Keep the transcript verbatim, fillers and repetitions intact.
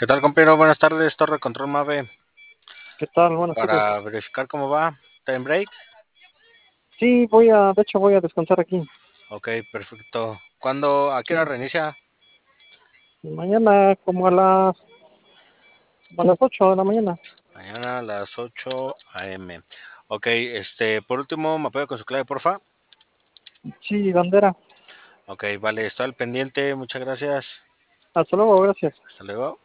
¿Qué tal, compañero? Buenas tardes, Torre Control Mave. ¿Qué tal? Buenas tardes. Para verificar cómo va, time break. Sí, voy a, de hecho voy a descansar aquí. Ok, perfecto. ¿Cuándo, a qué hora Sí. reinicia? Mañana como a las, a las ocho de la mañana. Mañana a las ocho a m. Ok, este, por último, ¿me apoya con su clave, porfa? Sí, bandera. Ok, vale, estoy al pendiente, muchas gracias. Hasta luego, gracias. Hasta luego.